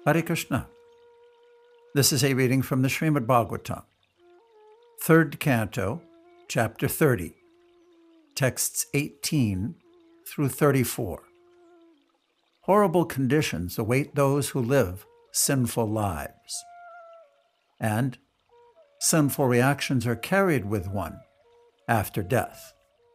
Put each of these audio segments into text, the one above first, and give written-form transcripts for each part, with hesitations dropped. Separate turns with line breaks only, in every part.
Hare Krishna. This is a reading from the Srimad Bhagavatam, 3rd Canto, Chapter 30, texts 18 through 34. Horrible conditions await those who live sinful lives, and sinful reactions are carried with one after death.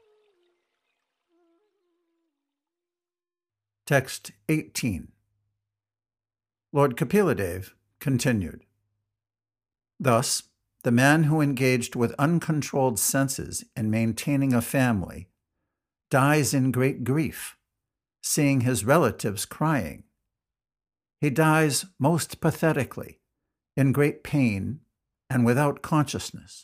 Text 18. Lord Kapiladev continued. Thus, the man who engaged with uncontrolled senses in maintaining a family dies in great grief, seeing his relatives crying. He dies most pathetically, in great pain and without consciousness.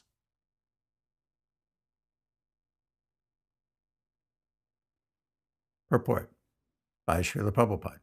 Purport by Srila Prabhupada.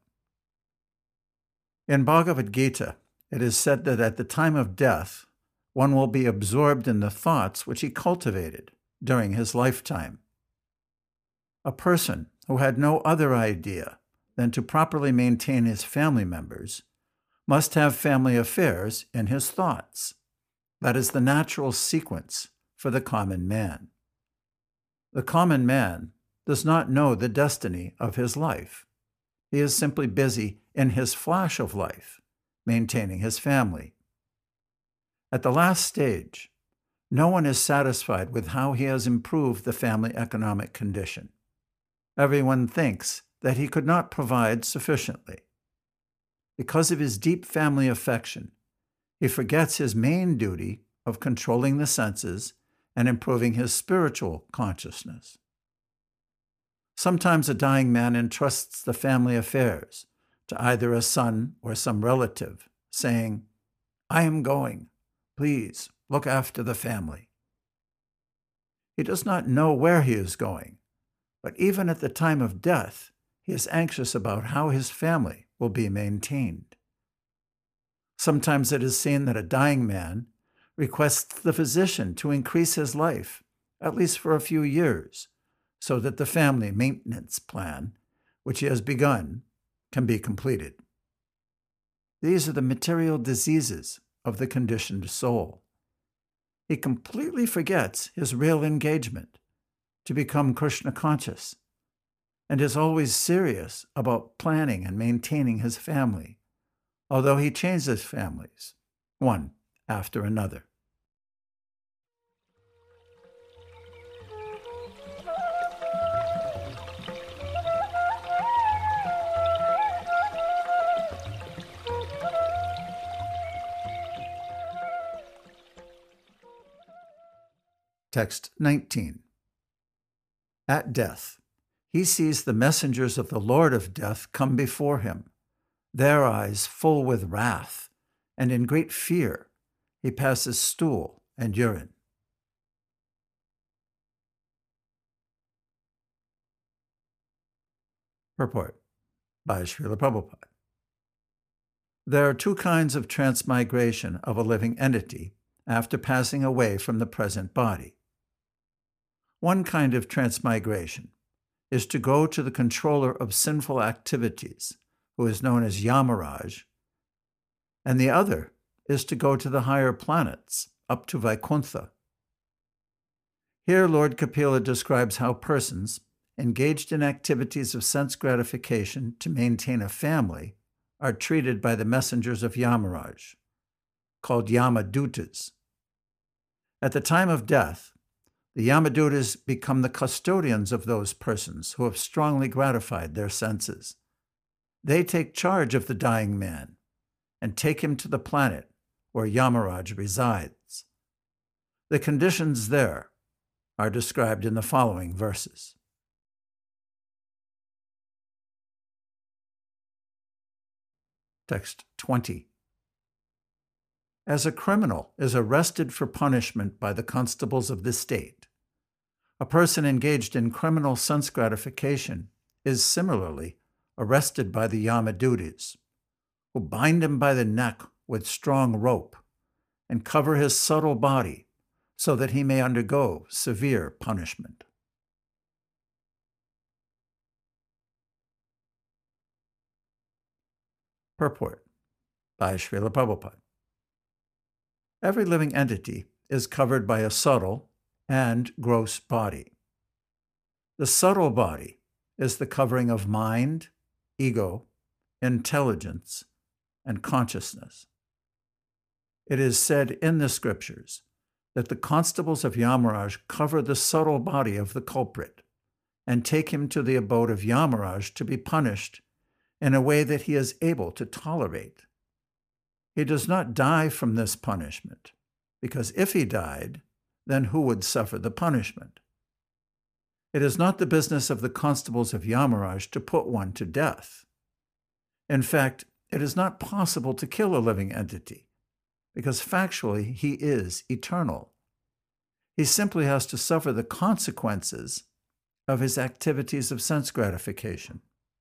In Bhagavad Gita, it is said that at the time of death, one will be absorbed in the thoughts which he cultivated during his lifetime. A person who had no other idea than to properly maintain his family members must have family affairs in his thoughts. That is the natural sequence for the common man. The common man does not know the destiny of his life. He is simply busy in his flash of life, maintaining his family. At the last stage, no one is satisfied with how he has improved the family economic condition. Everyone thinks that he could not provide sufficiently. Because of his deep family affection, he forgets his main duty of controlling the senses and improving his spiritual consciousness. Sometimes a dying man entrusts the family affairs to either a son or some relative, saying, "I am going. Please look after the family." He does not know where he is going, but even at the time of death, he is anxious about how his family will be maintained. Sometimes it is seen that a dying man requests the physician to increase his life, at least for a few years, so that the family maintenance plan, which he has begun, can be completed. These are the material diseases of the conditioned soul. He completely forgets his real engagement to become Krishna conscious, and is always serious about planning and maintaining his family, although he changes families, one after another. Text 19. At death, he sees the messengers of the Lord of Death come before him, their eyes full with wrath, and in great fear he passes stool and urine. Purport by Srila Prabhupada. There are two kinds of transmigration of a living entity after passing away from the present body. One kind of transmigration is to go to the controller of sinful activities, who is known as Yamaraj, and the other is to go to the higher planets, up to Vaikuntha. Here Lord Kapila describes how persons engaged in activities of sense gratification to maintain a family are treated by the messengers of Yamaraj, called Yamadutas. At the time of death, the Yamadutas become the custodians of those persons who have strongly gratified their senses. They take charge of the dying man and take him to the planet where Yamaraj resides. The conditions there are described in the following verses. Text 20. As a criminal is arrested for punishment by the constables of the state, a person engaged in criminal sense gratification is similarly arrested by the Yamadutas, who bind him by the neck with strong rope and cover his subtle body so that he may undergo severe punishment. Purport by Srila Prabhupada. Every living entity is covered by a subtle and gross body. The subtle body is the covering of mind, ego, intelligence, and consciousness. It is said in the scriptures that the constables of Yamaraj cover the subtle body of the culprit and take him to the abode of Yamaraj to be punished in a way that he is able to tolerate. He does not die from this punishment, because if he died, then who would suffer the punishment? It is not the business of the constables of Yamaraj to put one to death. In fact, it is not possible to kill a living entity, because factually he is eternal. He simply has to suffer the consequences of his activities of sense gratification.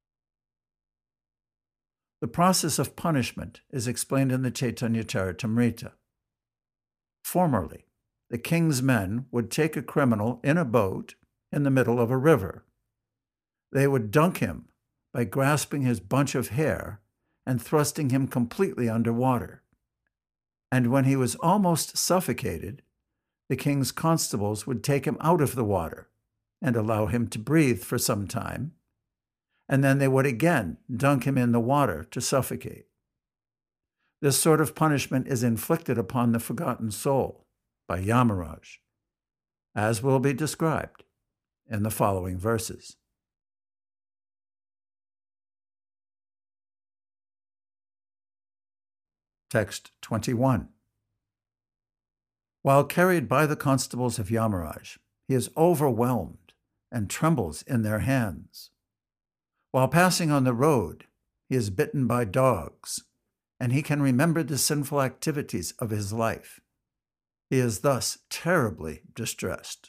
The process of punishment is explained in the Chaitanya Charitamrita. Formerly, the king's men would take a criminal in a boat in the middle of a river. They would dunk him by grasping his bunch of hair and thrusting him completely underwater. And when he was almost suffocated, the king's constables would take him out of the water and allow him to breathe for some time, and then they would again dunk him in the water to suffocate. This sort of punishment is inflicted upon the forgotten soul by Yamaraj, as will be described in the following verses. Text 21. While carried by the constables of Yamaraj, he is overwhelmed and trembles in their hands. While passing on the road, he is bitten by dogs, and he can remember the sinful activities of his life. He is thus terribly distressed.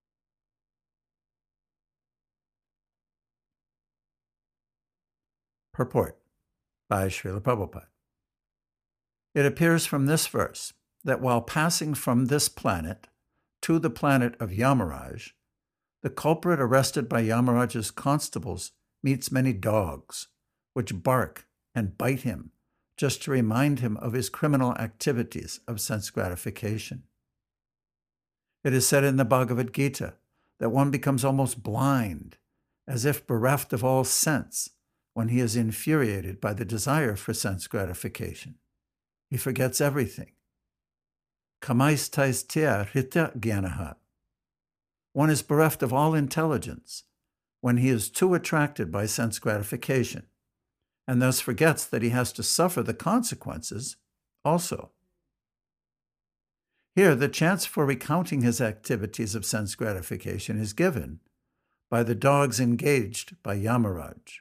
Purport by Srila Prabhupada. It appears from this verse that while passing from this planet to the planet of Yamaraj, the culprit arrested by Yamaraj's constables meets many dogs, which bark and bite him just to remind him of his criminal activities of sense gratification. It is said in the Bhagavad Gita that one becomes almost blind, as if bereft of all sense, when he is infuriated by the desire for sense gratification. He forgets everything. Kamaistaistia hrita gyanaha. One is bereft of all intelligence when he is too attracted by sense gratification, and thus forgets that he has to suffer the consequences also. Here, the chance for recounting his activities of sense gratification is given by the dogs engaged by Yamaraj.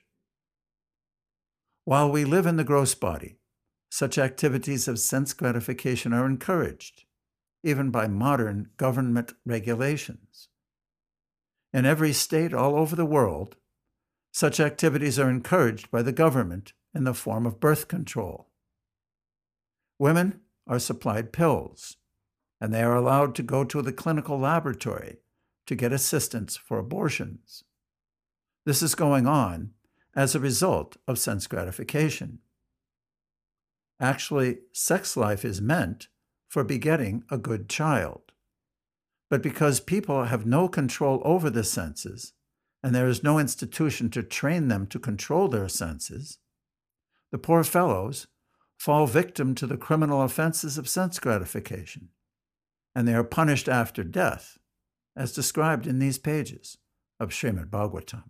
While we live in the gross body, such activities of sense gratification are encouraged, even by modern government regulations. In every state all over the world, such activities are encouraged by the government in the form of birth control. Women are supplied pills, and they are allowed to go to the clinical laboratory to get assistance for abortions. This is going on as a result of sense gratification. Actually, sex life is meant for begetting a good child. But because people have no control over the senses, and there is no institution to train them to control their senses, the poor fellows fall victim to the criminal offenses of sense gratification, and they are punished after death, as described in these pages of Srimad Bhagavatam.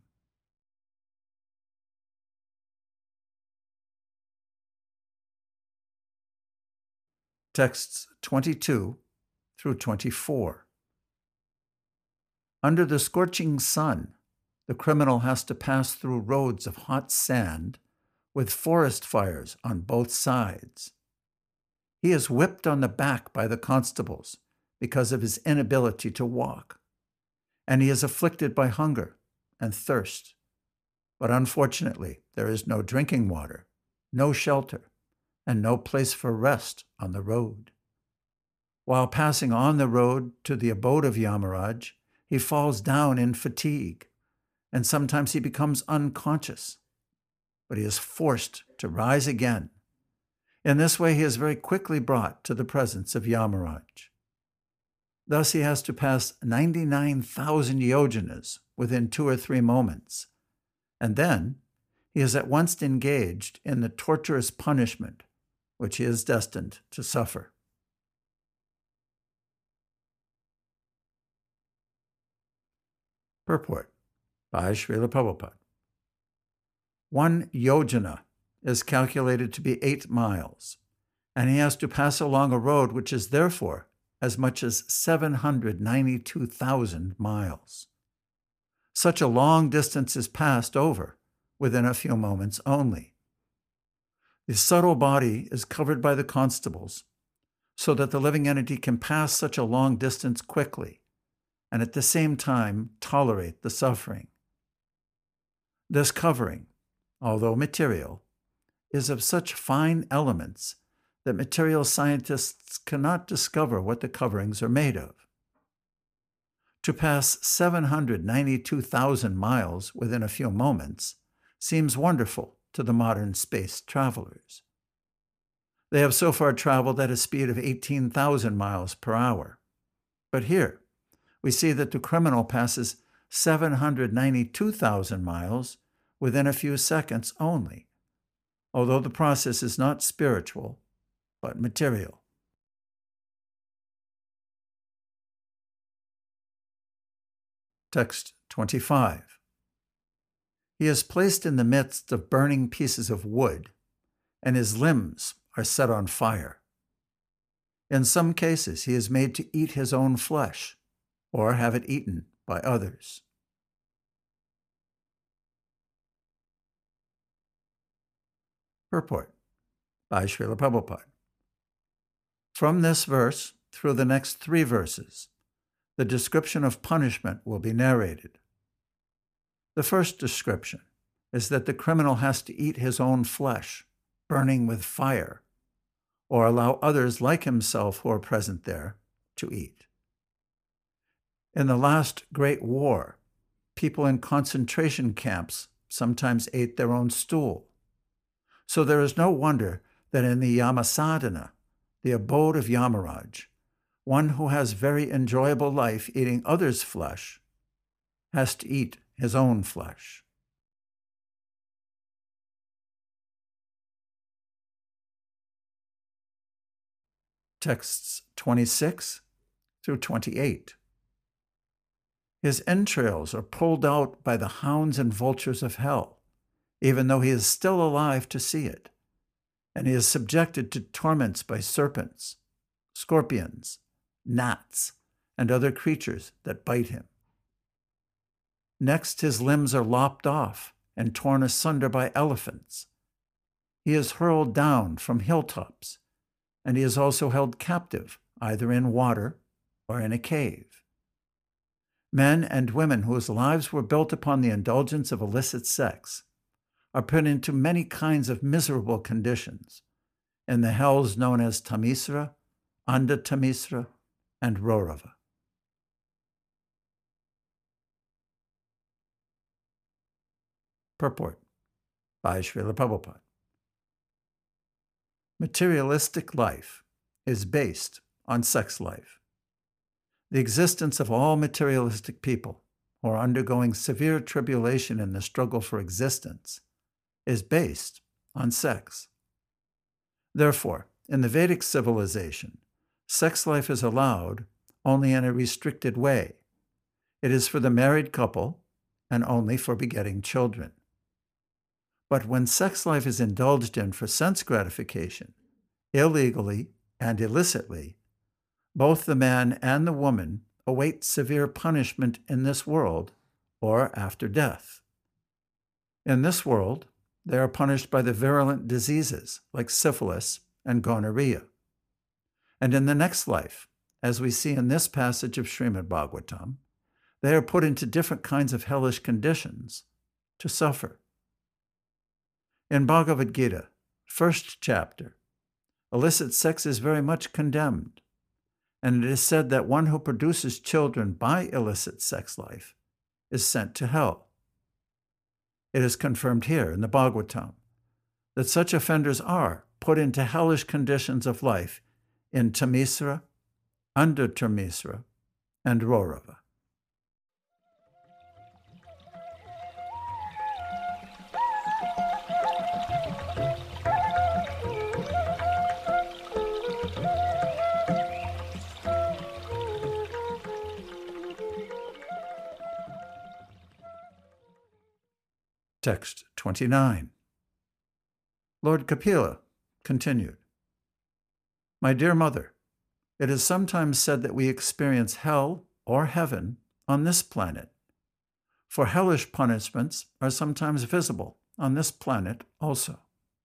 Texts 22 through 24. Under the scorching sun, the criminal has to pass through roads of hot sand with forest fires on both sides. He is whipped on the back by the constables because of his inability to walk, and he is afflicted by hunger and thirst. But unfortunately, there is no drinking water, no shelter, and no place for rest on the road. While passing on the road to the abode of Yamaraj, he falls down in fatigue, and sometimes he becomes unconscious, but he is forced to rise again In this way, he is very quickly brought to the presence of Yamaraj. Thus, he has to pass 99,000 yojanas within 2 or 3 moments, and then he is at once engaged in the torturous punishment which he is destined to suffer. Purport by Srila Prabhupada. 1 yojana is calculated to be 8 miles, and he has to pass along a road which is therefore as much as 792,000 miles. Such a long distance is passed over within a few moments only. The subtle body is covered by the constables, so that the living entity can pass such a long distance quickly, and at the same time tolerate the suffering. This covering, although material, is of such fine elements that material scientists cannot discover what the coverings are made of. To pass 792,000 miles within a few moments seems wonderful to the modern space travelers. They have so far traveled at a speed of 18,000 miles per hour. But here, we see that the criminal passes 792,000 miles within a few seconds only, although the process is not spiritual, but material. Text 25. He is placed in the midst of burning pieces of wood, and his limbs are set on fire. In some cases, he is made to eat his own flesh, or have it eaten by others. Purport by Srila Prabhupada. From this verse through the next 3 verses, the description of punishment will be narrated. The first description is that the criminal has to eat his own flesh, burning with fire, or allow others like himself who are present there to eat. In the last great war, people in concentration camps sometimes ate their own stool. So there is no wonder that in the Yamasadhana, the abode of Yamaraj, one who has very enjoyable life eating others' flesh has to eat his own flesh. Texts 26 through 28. His entrails are pulled out by the hounds and vultures of hell, even though he is still alive to see it, and he is subjected to torments by serpents, scorpions, gnats, and other creatures that bite him. Next, his limbs are lopped off and torn asunder by elephants. He is hurled down from hilltops, and he is also held captive, either in water or in a cave. Men and women whose lives were built upon the indulgence of illicit sex are put into many kinds of miserable conditions in the hells known as Tamisra, Anda Tamisra, and Rorava. Purport by Srila Prabhupada. Materialistic life is based on sex life. The existence of all materialistic people who are undergoing severe tribulation in the struggle for existence is based on sex. Therefore, in the Vedic civilization, sex life is allowed only in a restricted way. It is for the married couple and only for begetting children. But when sex life is indulged in for sense gratification, illegally and illicitly, both the man and the woman await severe punishment in this world or after death. In this world, they are punished by the virulent diseases like syphilis and gonorrhea. And in the next life, as we see in this passage of Srimad Bhagavatam, they are put into different kinds of hellish conditions to suffer. In Bhagavad Gita, 1st chapter, illicit sex is very much condemned, and it is said that one who produces children by illicit sex life is sent to hell. It is confirmed here in the Bhagavatam that such offenders are put into hellish conditions of life in Tamisra, under Tamisra, and Rorava. Text 29. Lord Kapila continued, My dear mother, it is sometimes said that we experience hell or heaven on this planet, for hellish punishments are sometimes visible on this planet also.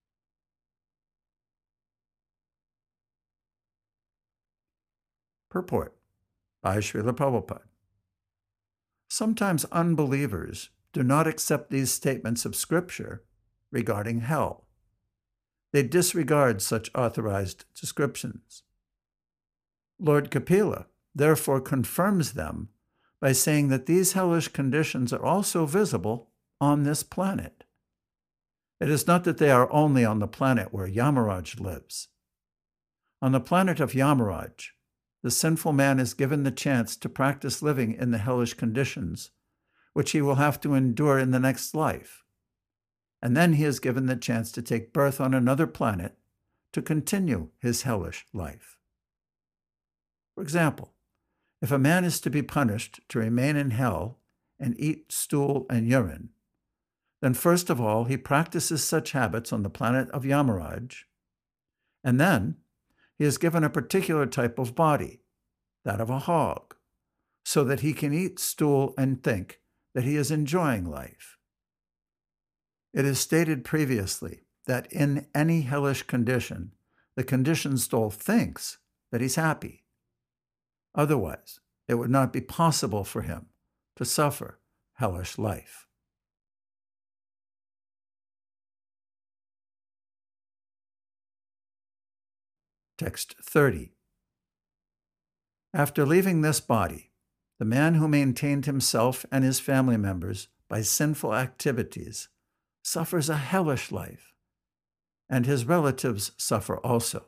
Purport by Srila Prabhupada. Sometimes unbelievers do not accept these statements of Scripture regarding hell. They disregard such authorized descriptions. Lord Kapila therefore confirms them by saying that these hellish conditions are also visible on this planet. It is not that they are only on the planet where Yamaraj lives. On the planet of Yamaraj, the sinful man is given the chance to practice living in the hellish conditions, which he will have to endure in the next life. And then he is given the chance to take birth on another planet to continue his hellish life. For example, if a man is to be punished to remain in hell and eat stool and urine, then first of all he practices such habits on the planet of Yamaraj, and then he is given a particular type of body, that of a hog, so that he can eat stool and think that he is enjoying life. It is stated previously that in any hellish condition, the conditioned soul thinks that he's happy. Otherwise, it would not be possible for him to suffer hellish life. Text 30. After leaving this body, the man who maintained himself and his family members by sinful activities suffers a hellish life, and his relatives suffer also.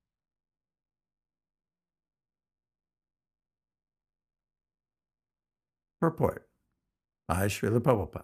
Purport by Srila Prabhupada.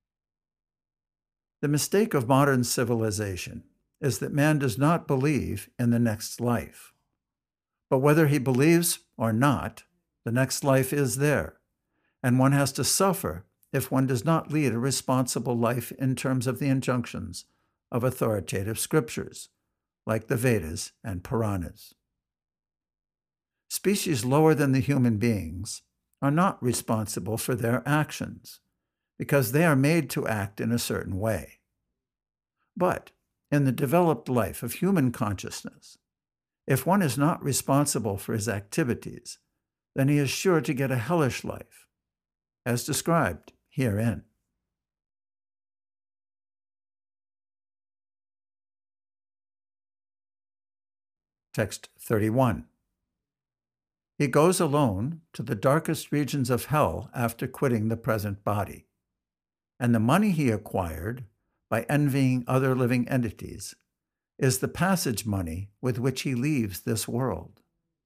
The mistake of modern civilization is that man does not believe in the next life. But whether he believes or not, the next life is there, and one has to suffer if one does not lead a responsible life in terms of the injunctions of authoritative scriptures, like the Vedas and Puranas. Species lower than the human beings are not responsible for their actions, because they are made to act in a certain way. But in the developed life of human consciousness, if one is not responsible for his activities, then he is sure to get a hellish life, as described herein. Text 31. He goes alone to the darkest regions of hell after quitting the present body, and the money he acquired by envying other living entities is the passage money with which he leaves this world.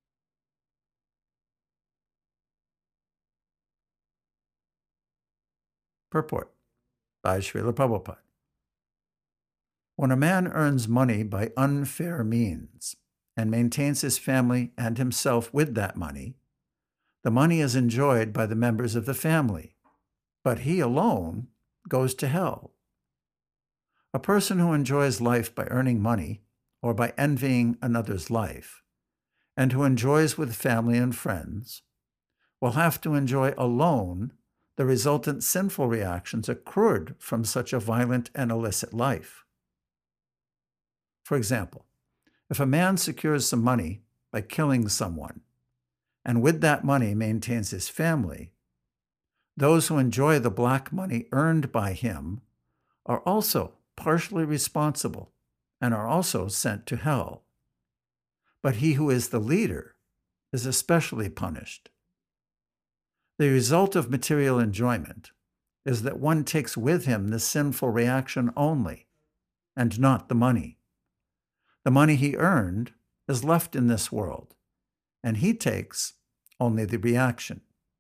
Purport by Srila Prabhupada. When a man earns money by unfair means and maintains his family and himself with that money, the money is enjoyed by the members of the family, but he alone goes to hell. A person who enjoys life by earning money or by envying another's life, and who enjoys with family and friends, will have to enjoy alone the resultant sinful reactions accrued from such a violent and illicit life. For example, if a man secures some money by killing someone, and with that money maintains his family, those who enjoy the black money earned by him are also partially responsible and are also sent to hell. But he who is the leader is especially punished. The result of material enjoyment is that one takes with him the sinful reaction only, and not the money. The money he earned is left in this world, and he takes only the reaction.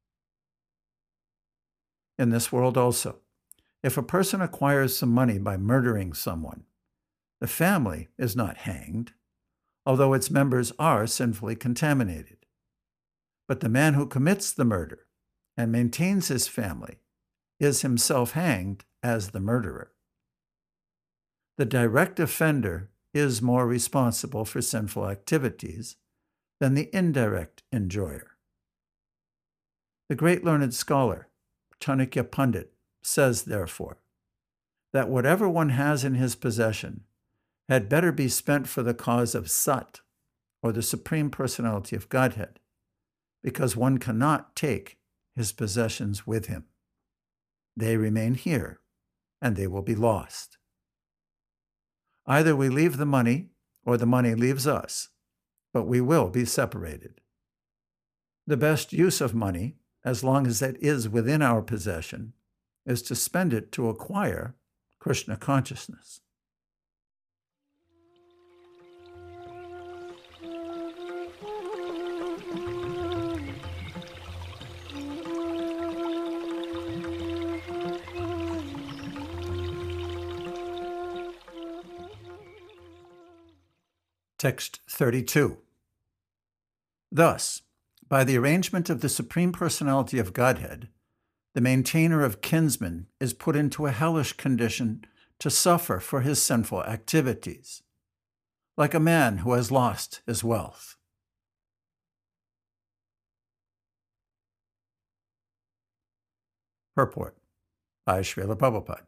In this world also, if a person acquires some money by murdering someone, the family is not hanged, although its members are sinfully contaminated. But the man who commits the murder and maintains his family is himself hanged as the murderer. The direct offender is more responsible for sinful activities than the indirect enjoyer. The great learned scholar, Chanakya Pandit, says, therefore, that whatever one has in his possession had better be spent for the cause of Sat, or the Supreme Personality of Godhead, because one cannot take his possessions with him. They remain here, and they will be lost. Either we leave the money, or the money leaves us, but we will be separated. The best use of money, as long as it is within our possession, is to spend it to acquire Krishna consciousness. Text 32. Thus, by the arrangement of the Supreme Personality of Godhead, the maintainer of kinsmen is put into a hellish condition to suffer for his sinful activities, like a man who has lost his wealth. Purport by Srila Prabhupada.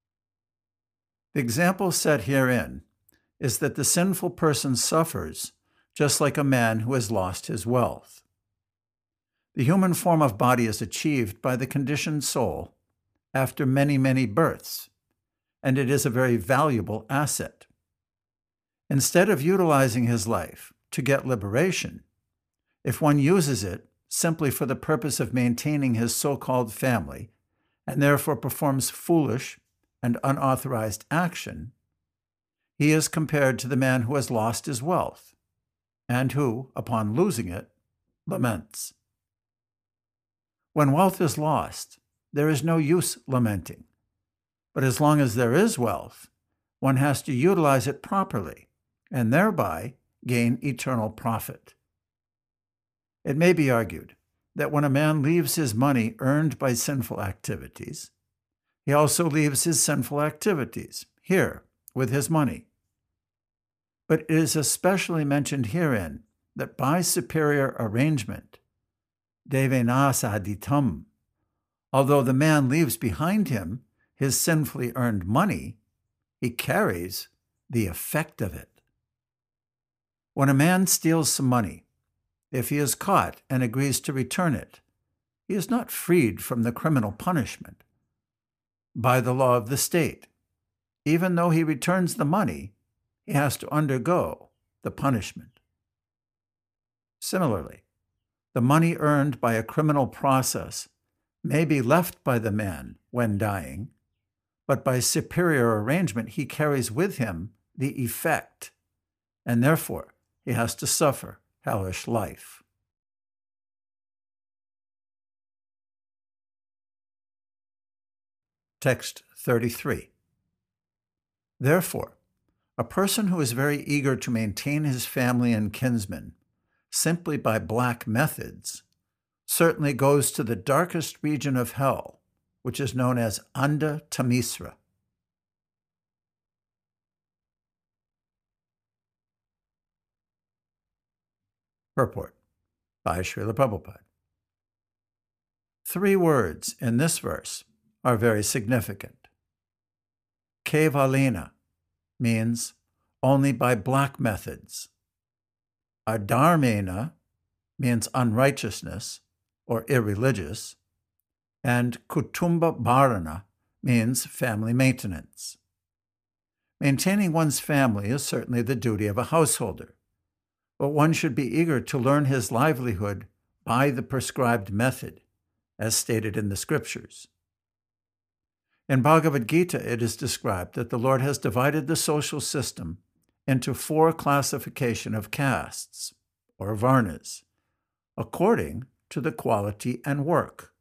The example set herein is that the sinful person suffers just like a man who has lost his wealth. The human form of body is achieved by the conditioned soul after many, many births, and it is a very valuable asset. Instead of utilizing his life to get liberation, if one uses it simply for the purpose of maintaining his so-called family, and therefore performs foolish and unauthorized action, he is compared to the man who has lost his wealth, and who, upon losing it, laments. When wealth is lost, there is no use lamenting. But as long as there is wealth, one has to utilize it properly, and thereby gain eternal profit. It may be argued that when a man leaves his money earned by sinful activities, he also leaves his sinful activities here with his money. But it is especially mentioned herein that by superior arrangement, devenasaditam, although the man leaves behind him his sinfully earned money, he carries the effect of it. When a man steals some money, if he is caught and agrees to return it, he is not freed from the criminal punishment. By the law of the state, even though he returns the money, he has to undergo the punishment. Similarly, the money earned by a criminal process may be left by the man when dying, but by superior arrangement he carries with him the effect, and therefore he has to suffer hellish life. Text 33. Therefore, a person who is very eager to maintain his family and kinsmen simply by black methods certainly goes to the darkest region of hell, which is known as Andha Tamisra. Purport by Srila Prabhupada. 3 words in this verse are very significant. Kevalena means only by black methods. Adharmena means unrighteousness or irreligious, and Kutumba Bharana means family maintenance. Maintaining one's family is certainly the duty of a householder, but one should be eager to learn his livelihood by the prescribed method, as stated in the scriptures. In Bhagavad Gita, it is described that the Lord has divided the social system into 4 classification of castes, or varnas, according to the quality and work.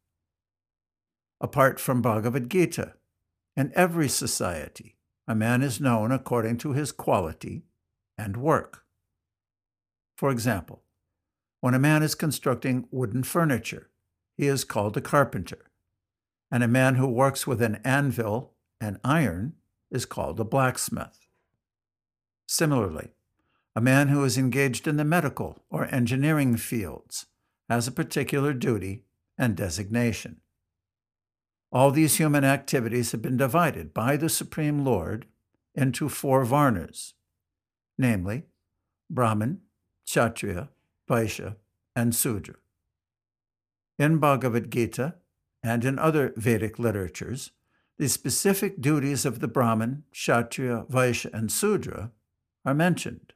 Apart from Bhagavad Gita, in every society, a man is known according to his quality and work. For example, when a man is constructing wooden furniture, he is called a carpenter, and a man who works with an anvil and iron is called a blacksmith. Similarly, a man who is engaged in the medical or engineering fields has a particular duty and designation. All these human activities have been divided by the Supreme Lord into 4 varnas, namely Brahmin, Kshatriya, Vaishya, and Sudra. In Bhagavad Gita and in other Vedic literatures, the specific duties of the Brahmin, Kshatriya, Vaishya, and Sudra are mentioned.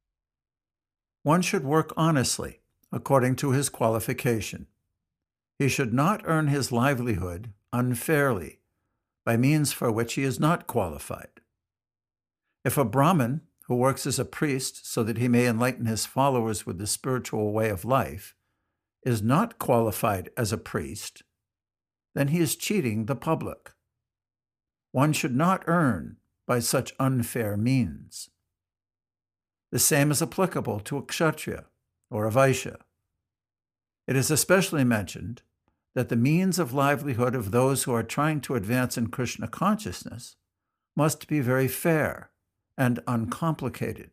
One should work honestly according to his qualification. He should not earn his livelihood unfairly by means for which he is not qualified. If a Brahmin who works as a priest so that he may enlighten his followers with the spiritual way of life is not qualified as a priest, then he is cheating the public. One should not earn by such unfair means. The same is applicable to a Kshatriya or a Vaishya. It is especially mentioned that the means of livelihood of those who are trying to advance in Krishna consciousness must be very fair and uncomplicated.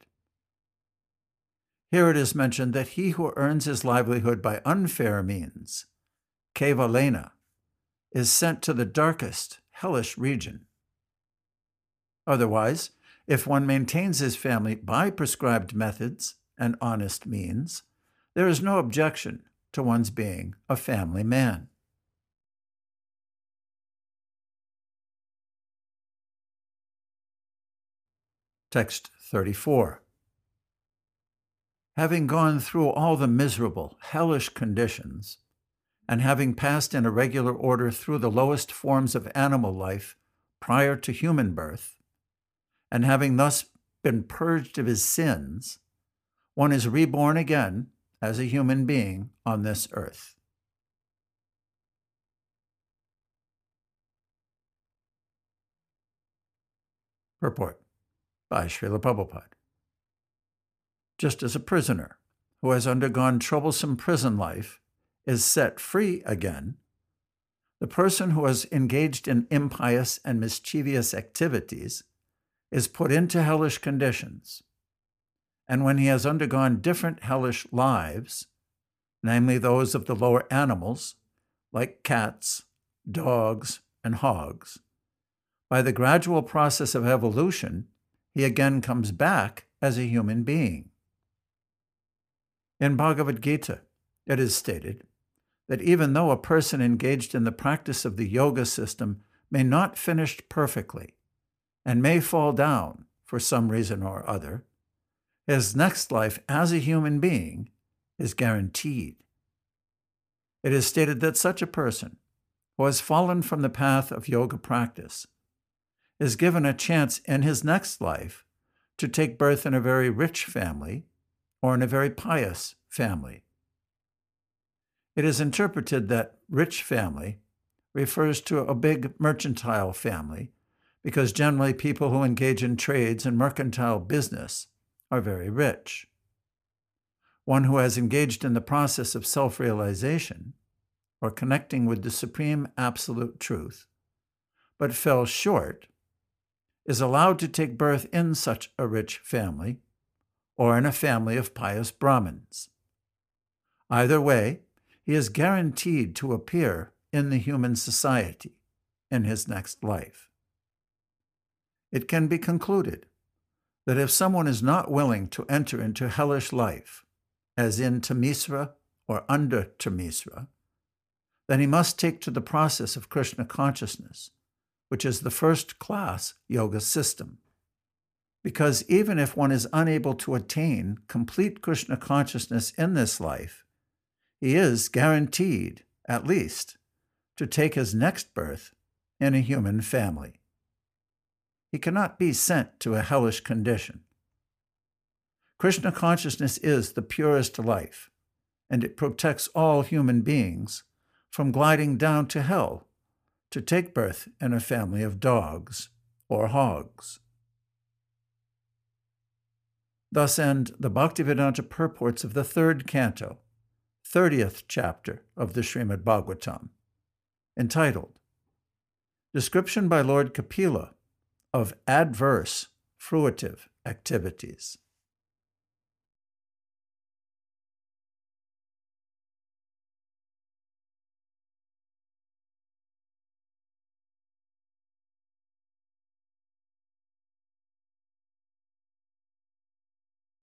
Here it is mentioned that he who earns his livelihood by unfair means, kevalena, is sent to the darkest, hellish region. Otherwise, if one maintains his family by prescribed methods and honest means, there is no objection to one's being a family man. Text 34. Having gone through all the miserable, hellish conditions, and having passed in a regular order through the lowest forms of animal life prior to human birth, and having thus been purged of his sins, one is reborn again as a human being on this earth. Purport by Srila Prabhupada. Just as a prisoner who has undergone troublesome prison life is set free again, the person who has engaged in impious and mischievous activities is put into hellish conditions, and when he has undergone different hellish lives, namely those of the lower animals, like cats, dogs, and hogs, by the gradual process of evolution, he again comes back as a human being. In Bhagavad Gita, it is stated that even though a person engaged in the practice of the yoga system may not finish perfectly and may fall down for some reason or other, his next life as a human being is guaranteed. It is stated that such a person who has fallen from the path of yoga practice is given a chance in his next life to take birth in a very rich family or in a very pious family. It is interpreted that rich family refers to a big mercantile family because generally people who engage in trades and mercantile business are very rich. One who has engaged in the process of self-realization or connecting with the supreme absolute truth, but fell short, is allowed to take birth in such a rich family or in a family of pious Brahmins. Either way, he is guaranteed to appear in the human society in his next life. It can be concluded that if someone is not willing to enter into hellish life, as in Tamisra or under Tamisra, then he must take to the process of Krishna consciousness, which is the first-class yoga system. Because even if one is unable to attain complete Krishna consciousness in this life, he is guaranteed, at least, to take his next birth in a human family. He cannot be sent to a hellish condition, Krishna consciousness is the purest life, and it protects all human beings from gliding down to hell to take birth in a family of dogs or hogs. Thus end the Bhaktivedanta purports of the 3rd canto, 30th chapter of the Srimad Bhagavatam, entitled Description by Lord Kapila of Adverse Fruitive Activities.